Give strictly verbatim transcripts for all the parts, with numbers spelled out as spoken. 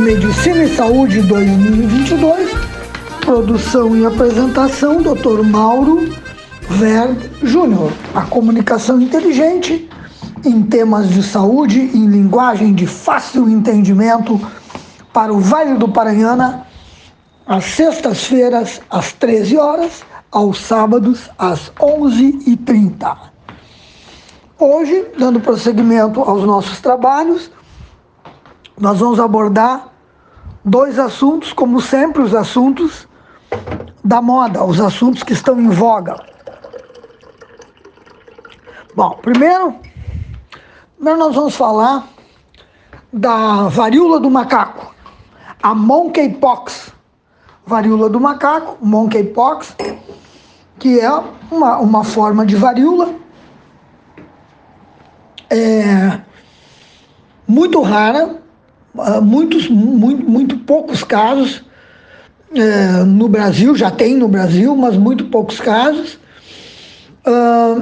Medicina e Saúde dois mil e vinte e dois, produção e apresentação, doutor Mauro Verde Júnior. A comunicação inteligente em temas de saúde, em linguagem de fácil entendimento para o Vale do Paranhana, às sextas-feiras, às treze horas, aos sábados, às onze e trinta. Hoje, dando prosseguimento aos nossos trabalhos, nós vamos abordar dois assuntos, como sempre, os assuntos da moda, os assuntos que estão em voga. Bom, primeiro, primeiro nós vamos falar da varíola do macaco, a monkeypox. Varíola do macaco, monkeypox, que é uma, uma forma de varíola é, muito rara, muitos, muito, muito poucos casos é, no Brasil, já tem no Brasil, mas muito poucos casos. Uh,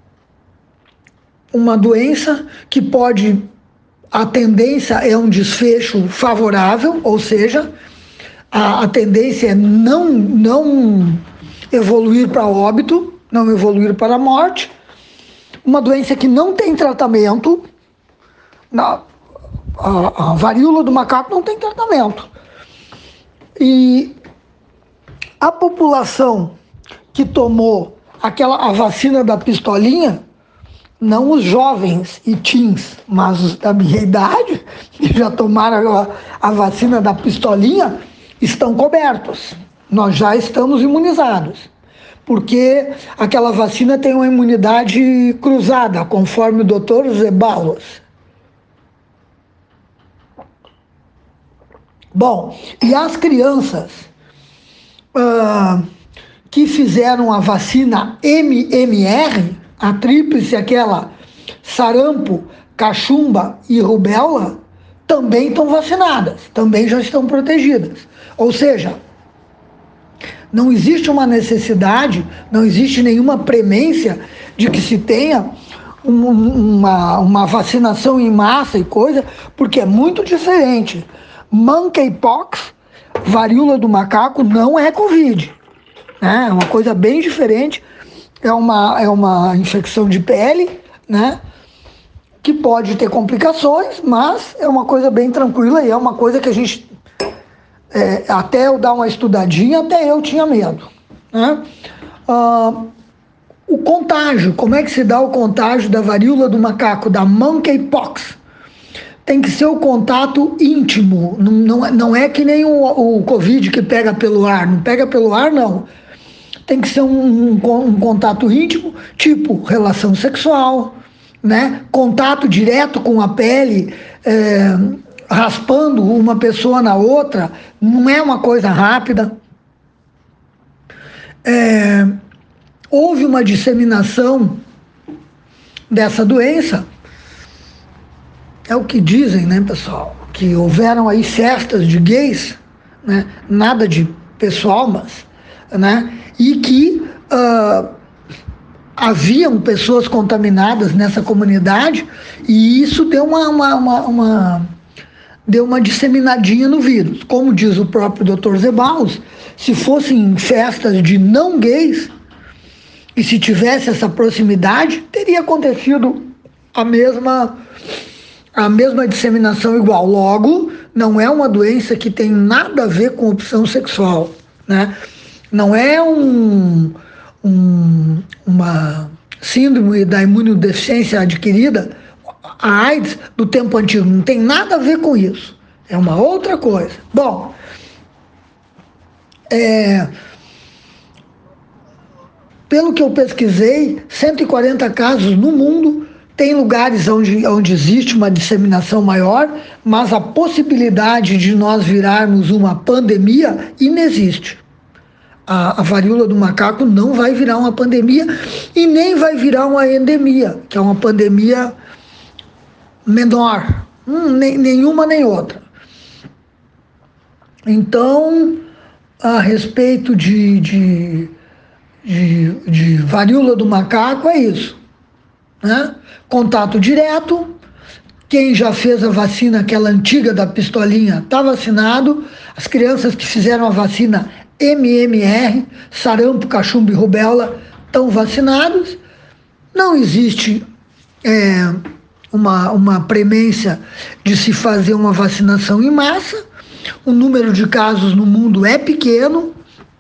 uma doença que pode, a tendência é um desfecho favorável, ou seja, a, a tendência é não, não evoluir para óbito, não evoluir para a morte. Uma doença que não tem tratamento, na, a, a varíola do macaco não tem tratamento. E a população que tomou aquela, a vacina da pistolinha, não os jovens e teens, mas os da minha idade, que já tomaram a, a vacina da pistolinha, estão cobertos. Nós já estamos imunizados, porque aquela vacina tem uma imunidade cruzada, conforme o doutor Zeballos. Bom, e as crianças uh, que fizeram a vacina M M R, a tríplice, aquela sarampo, cachumba e rubéola, também estão vacinadas, também já estão protegidas. Ou seja, não existe uma necessidade, não existe nenhuma premência de que se tenha um, uma, uma vacinação em massa e coisa, porque é muito diferente. Monkeypox, varíola do macaco, não é Covid, né? É uma coisa bem diferente, é uma, é uma infecção de pele, né? Que pode ter complicações, mas é uma coisa bem tranquila e é uma coisa que a gente, é, até eu dar uma estudadinha, até eu tinha medo, né? Ah, o contágio, como é que se dá o contágio da varíola do macaco, da monkeypox? Tem que ser o contato íntimo, não, não, não é que nem o, o Covid que pega pelo ar, não pega pelo ar não. Tem que ser um, um, um contato íntimo, tipo relação sexual, né? Contato direto com a pele, é, raspando uma pessoa na outra, não é uma coisa rápida. É, houve uma disseminação dessa doença. É o que dizem, né, pessoal? Que houveram aí festas de gays, né? Nada de pessoal, mas, né? E que uh, haviam pessoas contaminadas nessa comunidade e isso deu uma, uma, uma, uma, deu uma disseminadinha no vírus. Como diz o próprio doutor Zeballos, se fossem festas de não gays e se tivesse essa proximidade, teria acontecido a mesma... a mesma disseminação igual. Logo, não é uma doença que tem nada a ver com opção sexual, né? Não é um, um, uma síndrome da imunodeficiência adquirida, a AIDS do tempo antigo, não tem nada a ver com isso. É uma outra coisa. Bom, é, pelo que eu pesquisei, cento e quarenta casos no mundo. Tem lugares onde, onde existe uma disseminação maior, mas a possibilidade de nós virarmos uma pandemia inexiste. A, a varíola do macaco não vai virar uma pandemia e nem vai virar uma endemia, que é uma pandemia menor, hum, nem, nenhuma nem outra. Então, a respeito de, de, de, de varíola do macaco, é isso, né? Contato direto, Quem já fez a vacina, aquela antiga da pistolinha, está vacinado. As crianças que fizeram a vacina M M R, sarampo, cachumba e rubéola, estão vacinados. Não existe é, uma, uma premência de se fazer uma vacinação em massa. O número de casos no mundo é pequeno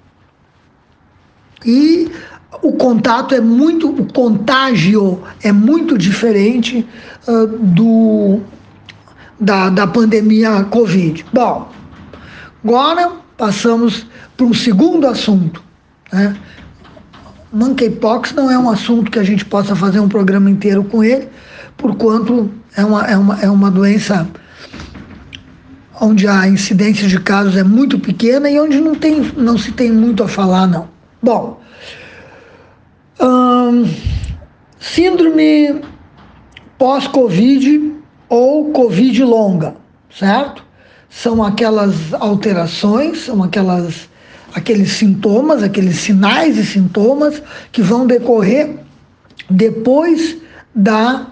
e o contato é muito, o contágio é muito diferente uh, do, da, da pandemia Covid. Bom, agora passamos para um segundo assunto, né? Monkeypox não é um assunto que a gente possa fazer um programa inteiro com ele, porquanto é uma, é uma, é uma doença onde a incidência de casos é muito pequena e onde não, tem, não se tem muito a falar, não. Bom, hum, síndrome pós-Covid ou Covid longa, certo? São aquelas alterações, são aquelas, aqueles sintomas, aqueles sinais e sintomas que vão decorrer depois da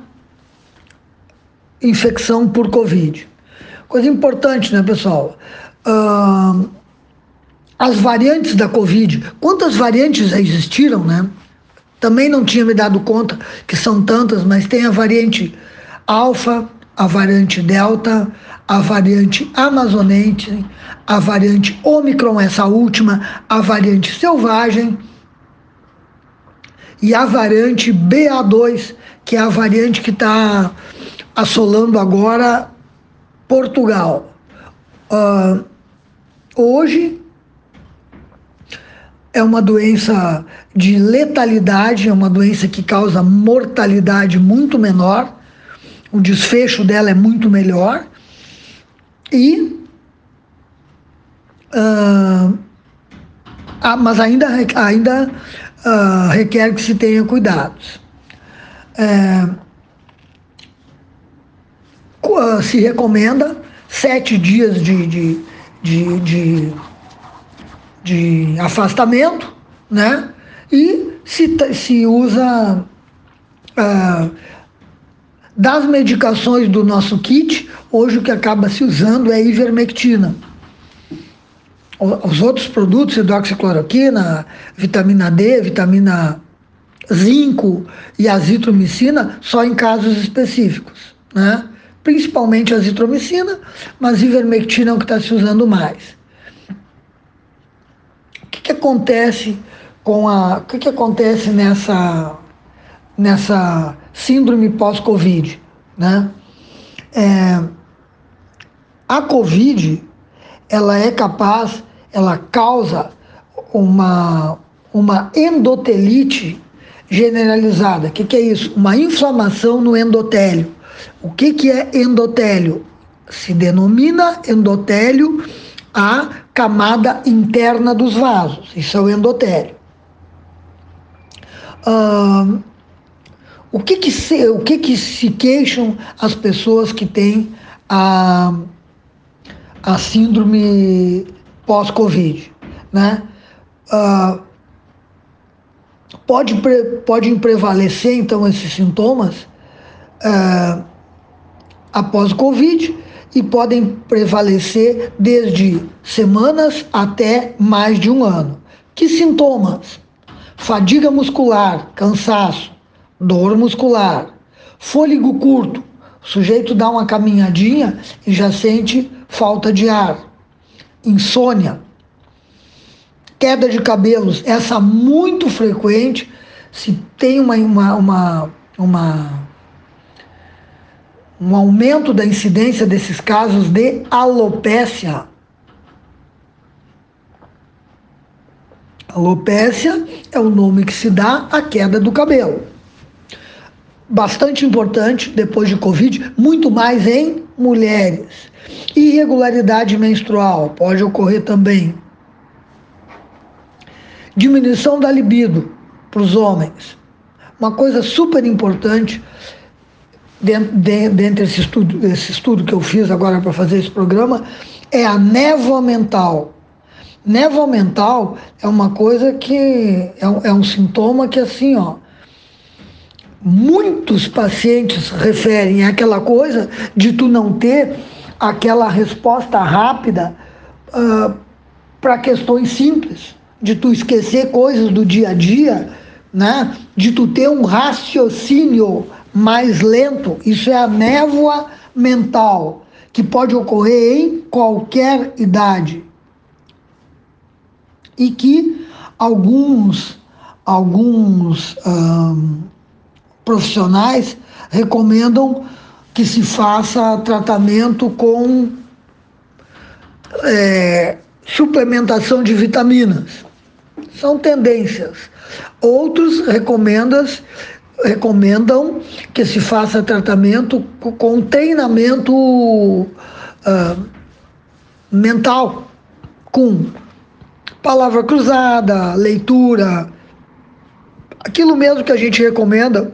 infecção por Covid. Coisa importante, né, pessoal? Uh, as variantes da Covid, quantas variantes já existiram, né? Também não tinha me dado conta que são tantas, mas tem a variante alfa, a variante delta, a variante amazonense, a variante Omicron, essa última, a variante selvagem e a variante B A dois, que é a variante que está assolando agora Portugal. Uh, hoje é uma doença de letalidade, é uma doença que causa mortalidade muito menor, o desfecho dela é muito melhor e uh, ah, mas ainda, ainda uh, requer que se tenha cuidados. É, se recomenda sete dias de, de, de, de, de afastamento, né? E se, se usa uh, das medicações do nosso kit, hoje o que acaba se usando é ivermectina. Os outros produtos, hidroxicloroquina, vitamina D, vitamina zinco e azitromicina, só em casos específicos, né? Principalmente a azitromicina, mas ivermectina é o que está se usando mais. O que, que acontece com a, o que, que acontece nessa, nessa síndrome pós-Covid, né? É, a Covid, ela é capaz, ela causa uma, uma endotelite generalizada. O que, que é isso? Uma inflamação no endotélio. O que, que é endotélio? Se denomina endotélio a camada interna dos vasos. Isso é o endotélio. Uh, o que que se, o que que se queixam as pessoas que têm a, a síndrome pós-Covid, né? Uh, pode, podem prevalecer, então, esses sintomas uh, após o Covid e podem prevalecer desde semanas até mais de um ano. Que sintomas? Fadiga muscular, cansaço, dor muscular, fôlego curto, o sujeito dá uma caminhadinha e já sente falta de ar, insônia, queda de cabelos, essa muito frequente, se tem uma, uma, uma, uma um aumento da incidência desses casos de alopécia. Alopécia é o nome que se dá à queda do cabelo. Bastante importante, depois de Covid, muito mais em mulheres. Irregularidade menstrual pode ocorrer também. Diminuição da libido para os homens. Uma coisa super importante dentro, dentro desse estudo, esse estudo que eu fiz agora para fazer esse programa, é a névoa mental. Névoa mental é uma coisa que é um, é um sintoma que assim, ó, muitos pacientes referem àquela coisa de tu não ter aquela resposta rápida uh, para questões simples, de tu esquecer coisas do dia a dia, né? De tu ter um raciocínio mais lento. Isso é a névoa mental, que pode ocorrer em qualquer idade. E que alguns, alguns hum, profissionais recomendam que se faça tratamento com é, suplementação de vitaminas. São tendências. Outros recomendam, recomendam que se faça tratamento com treinamento uh, mental, com palavra cruzada, leitura, aquilo mesmo que a gente recomenda,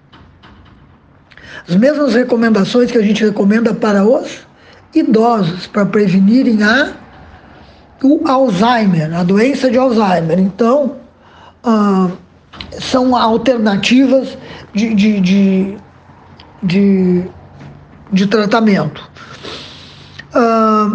as mesmas recomendações que a gente recomenda para os idosos, para prevenirem a, o Alzheimer, a doença de Alzheimer. Então, ah, são alternativas de, de, de, de, de tratamento. Ah,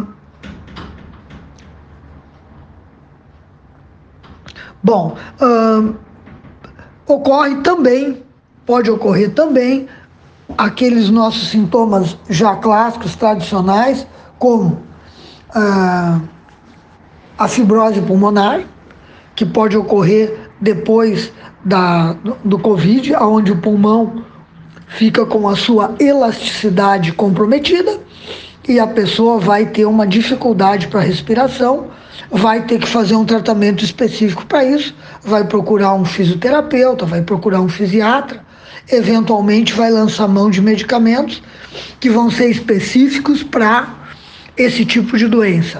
bom, ah, ocorre também, pode ocorrer também, aqueles nossos sintomas já clássicos, tradicionais, como ah, a fibrose pulmonar, que pode ocorrer depois da, do, do Covid, onde o pulmão fica com a sua elasticidade comprometida e a pessoa vai ter uma dificuldade para respiração, vai ter que fazer um tratamento específico para isso, vai procurar um fisioterapeuta, vai procurar um fisiatra, eventualmente vai lançar mão de medicamentos que vão ser específicos para esse tipo de doença.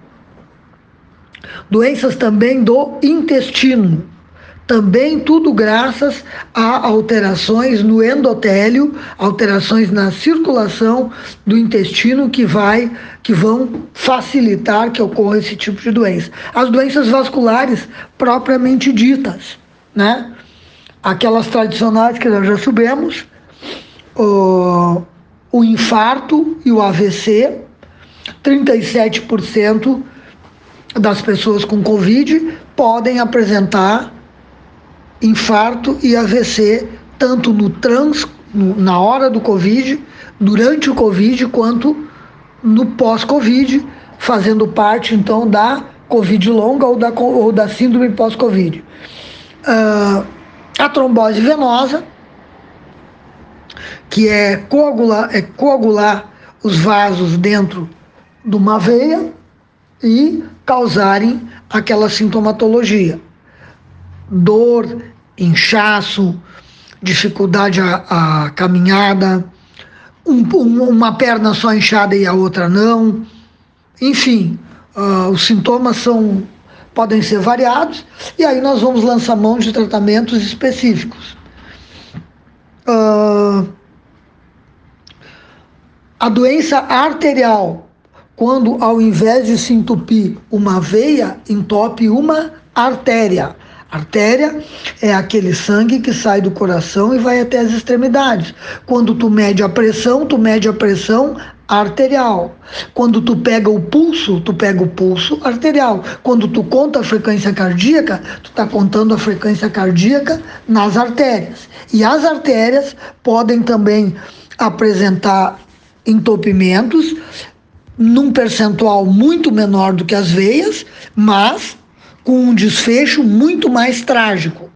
Doenças também do intestino, também tudo graças a alterações no endotélio, alterações na circulação do intestino que, vai, que vão facilitar que ocorra esse tipo de doença. As doenças vasculares propriamente ditas, né? Aquelas tradicionais que nós já soubemos, o, o infarto e o A V C, trinta e sete por cento das pessoas com Covid podem apresentar infarto e A V C, tanto no trans, no, na hora do Covid, durante o Covid, quanto no pós-Covid, fazendo parte, então, da Covid longa ou da, ou da síndrome pós-Covid. Uh, A trombose venosa, que é coagular, é coagular os vasos dentro de uma veia e causarem aquela sintomatologia. Dor, inchaço, dificuldade à, à caminhada, um, um, uma perna só inchada e a outra não. Enfim, uh, os sintomas são... podem ser variados, e aí nós vamos lançar mão de tratamentos específicos. Uh, a doença arterial, quando ao invés de se entupir uma veia, entope uma artéria. Artéria é aquele sangue que sai do coração e vai até as extremidades. Quando tu mede a pressão, tu mede a pressão arterial. Quando tu pega o pulso, tu pega o pulso arterial. Quando tu conta a frequência cardíaca, tu está contando a frequência cardíaca nas artérias. E as artérias podem também apresentar entupimentos num percentual muito menor do que as veias, mas com um desfecho muito mais trágico.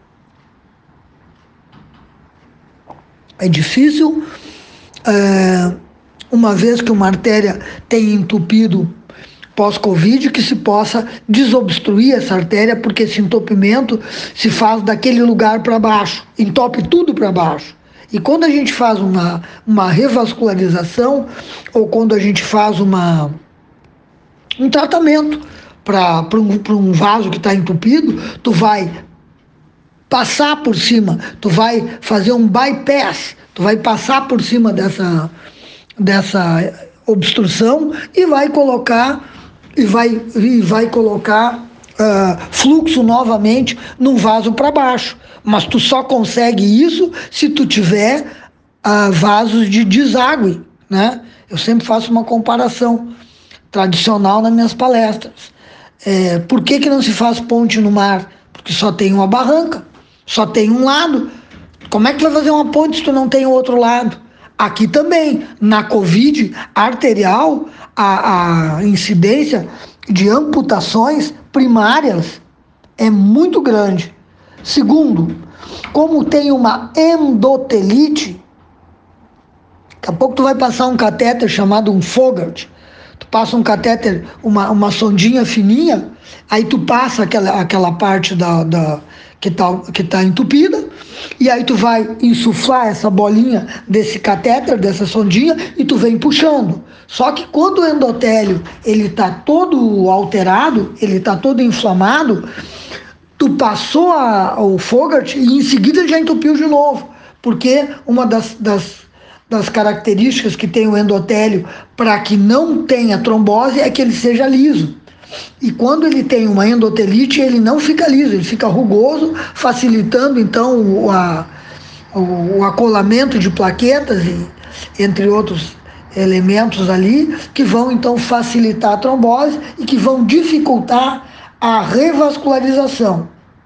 É difícil, é, uma vez que uma artéria tem entupido pós-Covid, que se possa desobstruir essa artéria, porque esse entupimento se faz daquele lugar para baixo, entope tudo para baixo. E quando a gente faz uma, uma revascularização, ou quando a gente faz uma, um tratamento para um, um vaso que está entupido, tu vai passar por cima, tu vai fazer um bypass, tu vai passar por cima dessa, dessa obstrução e vai colocar, e vai, e vai colocar uh, fluxo novamente num vaso para baixo. Mas tu só consegue isso se tu tiver uh, vasos de deságue, né? Eu sempre faço uma comparação tradicional nas minhas palestras. É, por que que não se faz ponte no mar? Porque só tem uma barranca, só tem um lado. Como é que tu vai fazer uma ponte se tu não tem o outro lado? Aqui também, na Covid arterial, a, a incidência de amputações primárias é muito grande. Segundo, como tem uma endotelite, daqui a pouco tu vai passar um catéter chamado um Fogarty. Tu passa um catéter, uma, uma sondinha fininha, aí tu passa aquela, aquela parte da, da, que está que tá entupida, e aí tu vai insuflar essa bolinha desse catéter, dessa sondinha, e tu vem puxando. Só que quando o endotélio ele está todo alterado, ele está todo inflamado, tu passou a, o Fogarty e em seguida já entupiu de novo, porque uma das, das das características que tem o endotélio para que não tenha trombose é que ele seja liso. E quando ele tem uma endotelite, ele não fica liso, ele fica rugoso, facilitando então o, a, o, o acolamento de plaquetas, e, entre outros elementos ali, que vão então facilitar a trombose e que vão dificultar a revascularização.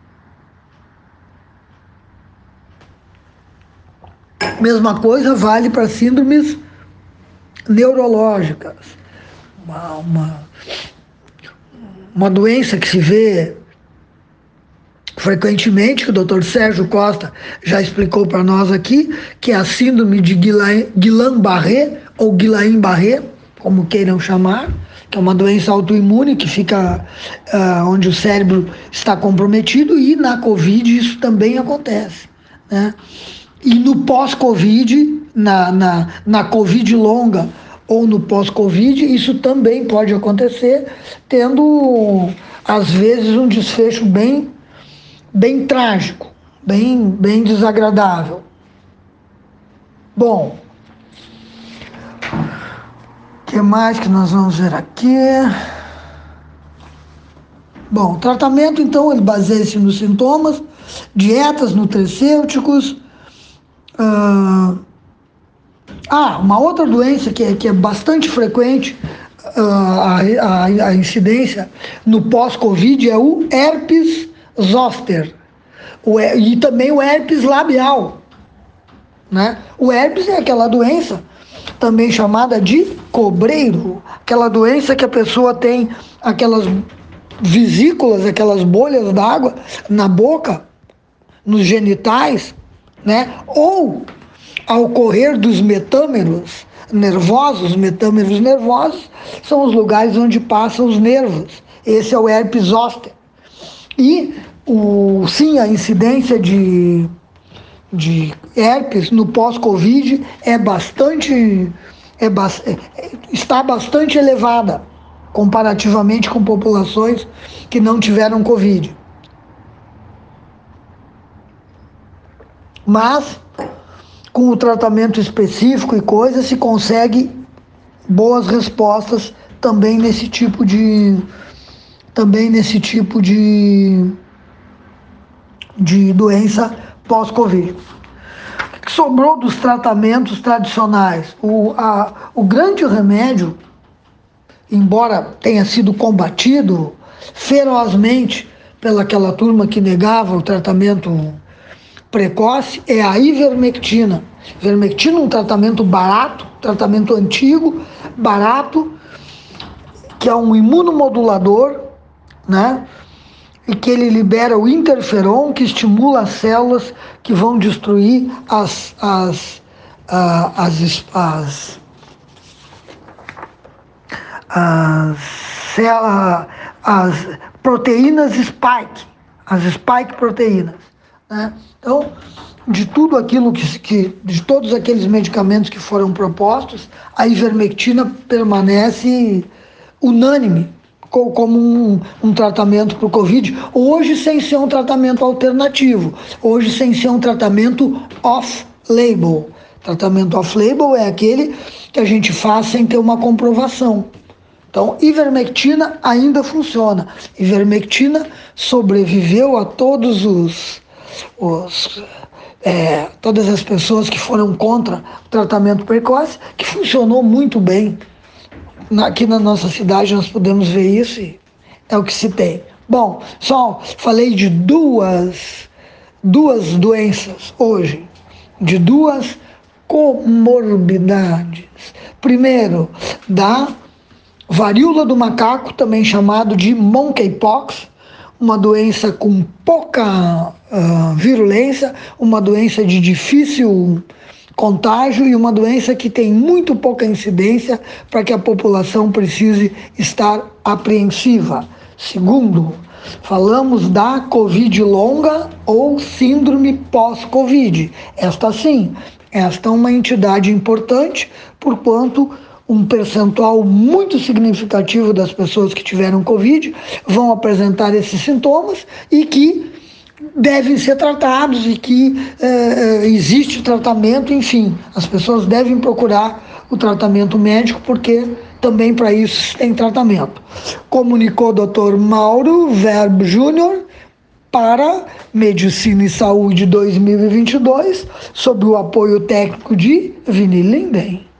Mesma coisa vale para síndromes neurológicas. Uma, uma, uma doença que se vê frequentemente, que o doutor Sérgio Costa já explicou para nós aqui, que é a síndrome de Guillain-Barré, ou Guillain-Barré, como queiram chamar, que é uma doença autoimune que fica uh, onde o cérebro está comprometido, e na Covid isso também acontece, né? E no pós-Covid, na, na, na Covid longa ou no pós-Covid, isso também pode acontecer, tendo, às vezes, um desfecho bem, bem trágico, bem, bem desagradável. Bom, o que mais que nós vamos ver aqui? Bom, o tratamento, então, ele baseia-se nos sintomas, dietas, nutracêuticos. Uh, ah, uma outra doença que é, que é bastante frequente, uh, a, a, a incidência no pós-Covid, é o herpes zoster, o, e também o herpes labial, né? O herpes é aquela doença também chamada de cobreiro, aquela doença que a pessoa tem aquelas vesículas, aquelas bolhas d'água na boca, nos genitais, né? Ou ao correr dos metâmeros nervosos, os metâmeros nervosos são os lugares onde passam os nervos. Esse é o herpes zoster. E o, sim, a incidência de, de herpes no pós-Covid é bastante, é, é, está bastante elevada comparativamente com populações que não tiveram Covid. Mas, com o tratamento específico e coisas, se consegue boas respostas também nesse tipo de também nesse tipo de, de doença pós-Covid. O que sobrou dos tratamentos tradicionais? O, a, o grande remédio, embora tenha sido combatido ferozmente pelaquela turma que negava o tratamento precoce, é a ivermectina. Ivermectina é um tratamento barato, tratamento antigo, barato, que é um imunomodulador, né? E que ele libera o interferon, que estimula as células que vão destruir as, as, uh, as, as, as, as, as proteínas spike, as spike proteínas, né? Então, de tudo aquilo que, que, de todos aqueles medicamentos que foram propostos, a ivermectina permanece unânime como um, um tratamento para o Covid, hoje sem ser um tratamento alternativo, hoje sem ser um tratamento off-label. Tratamento off-label é aquele que a gente faz sem ter uma comprovação, Então, ivermectina ainda funciona. Ivermectina sobreviveu a todos os, os é, todas as pessoas que foram contra o tratamento precoce, que funcionou muito bem. Aqui na nossa cidade nós podemos ver isso e é o que se tem. Bom, só falei de duas, duas doenças hoje, de duas comorbidades. Primeiro, da varíola do macaco, também chamado de monkeypox, uma doença com pouca uh, virulência, uma doença de difícil contágio e uma doença que tem muito pouca incidência para que a população precise estar apreensiva. Segundo, falamos da Covid longa ou síndrome pós-Covid. Esta sim, esta é uma entidade importante, porquanto um percentual muito significativo das pessoas que tiveram Covid vão apresentar esses sintomas e que devem ser tratados e que eh, existe tratamento, enfim, as pessoas devem procurar o tratamento médico porque também para isso tem tratamento. Comunicou o doutor Mauro Verbo Júnior para Medicina e Saúde dois mil e vinte e dois, sob o apoio técnico de Vini Linden.